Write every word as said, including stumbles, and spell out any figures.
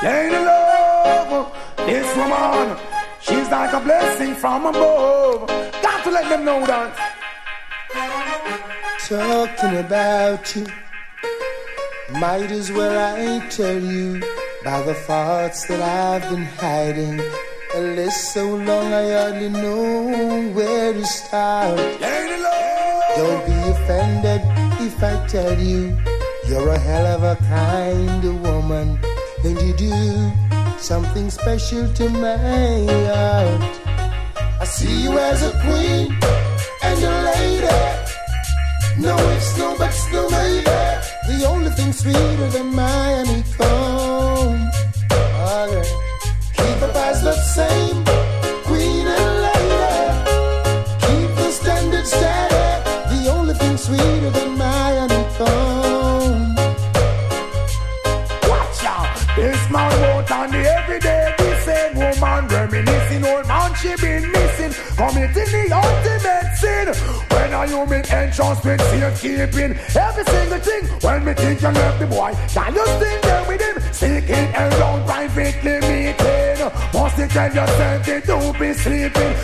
ain't in love. This woman, she's like a blessing from above. Got to let them know that. Talking about you, might as well I tell you by the thoughts that I've been hiding. A list so long I hardly know where to start. Don't be offended if I tell you you're a hell of a kind of woman, and you do something special to my heart. I see you as a queen and a lady. No ifs, no buts, no maybe. The only thing sweeter than my honeycomb. Oh, girl. Keep up as the same, queen and lady. Keep the standard steady. The only thing sweeter than my honeycomb. Watch out, this man won't on the everyday. The same woman reminiscing, old man she been missing, committing the ultimate sin. When I you make entrance with safekeeping, every single thing. When me think you left the boy, can you still there with him? Sneaking around privately meeting. Must you tell yourself you do be sleeping?